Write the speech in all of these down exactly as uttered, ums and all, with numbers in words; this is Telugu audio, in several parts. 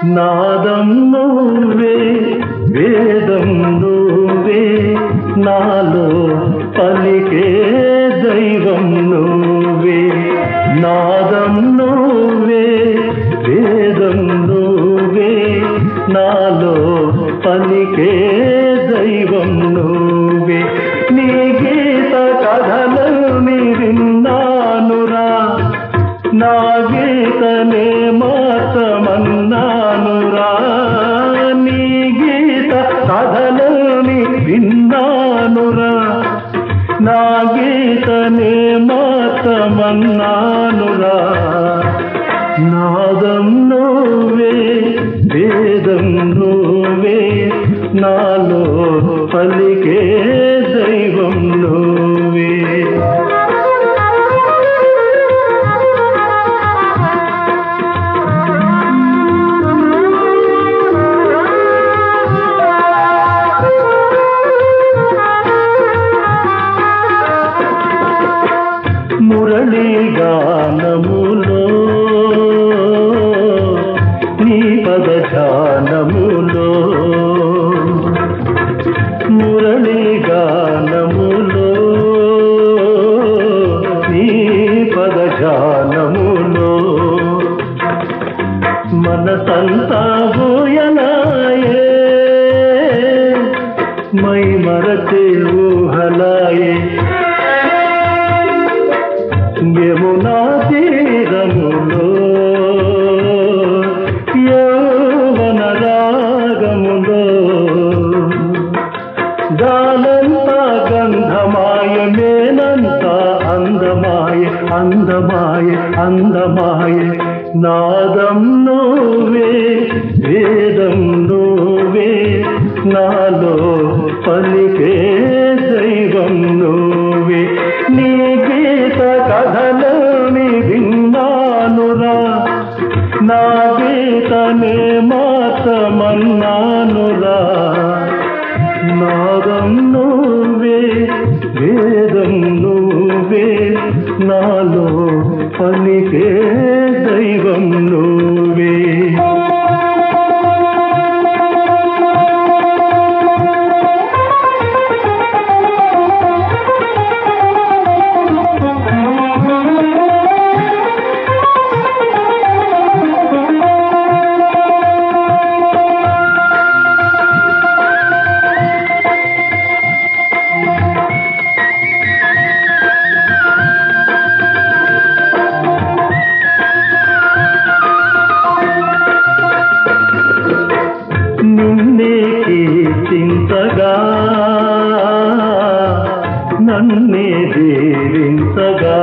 నాదం నువ్వే వేదం నువ్వే నాలో పలికే దైవం నువ్వే. నాదం నువ్వే వేదం నువ్వే నాలో పలికే దైవం నువ్వే. నీ గీత కథలని విన్నానురా, నా గీతనే మార్చమన్నానురా. నీ గీత కథలని విన్నానురా, నా గీతనే మార్చమన్నానురా. నాదం నువ్వే వేదం నువ్వే నాలో పలికే దైవం నువ్వే. మురళీ గానములో నీ పదజానములో, మురళీ గానములో నీ పదజానములో మనసంతా ఊయలాయే, మై మరచి ఊహలాయే. యమునా తీరములో యౌవన రాగములో గానంతా గంధమాయ, మేనంతా అందమాయ అందమాయ అందమాయ. నాదం నువ్వే వేదం నువ్వే నాలో పలికే దైవం నువ్వే. నీ గీత కథలని విన్నానురా, నా గీతనే మార్చమన్నానురా. నాదం నువ్వే వేదం నువ్వే నాలో పలికే దైవం నువ్వే. నిన్నే కీర్తించగా నన్నే దీవించగా,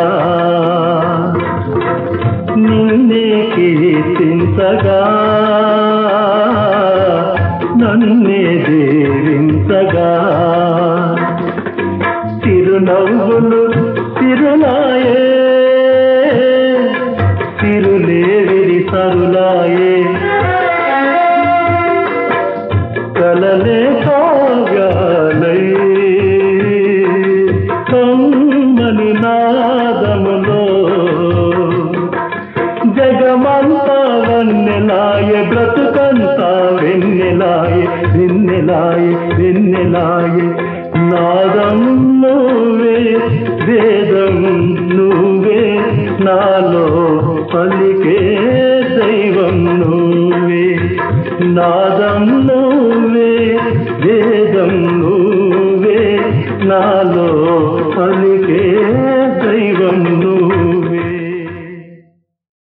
నిన్నే కీర్తించగా నన్నే దీవించగా. తిరునవ్వులు తిరులాయే, తిరులేవిరి సరులాయే. కలలే కావ్యాలై కమ్మని నాదములో జగమంతా వన్నెలాయ, బ్రతుకంతా వెన్నెలాయ వెన్నెలాయ వెన్నెలాయ. నాదం నువ్వే వేదం నువ్వే నాలో పలికే దైవం నువ్వే. నాదం